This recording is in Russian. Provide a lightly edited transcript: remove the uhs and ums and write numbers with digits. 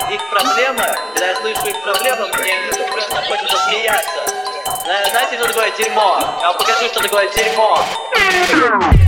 их проблемы, когда я слышу их проблемы, мне просто хочется смеяться. Знаете, что такое дерьмо? Я вам покажу, что такое дерьмо.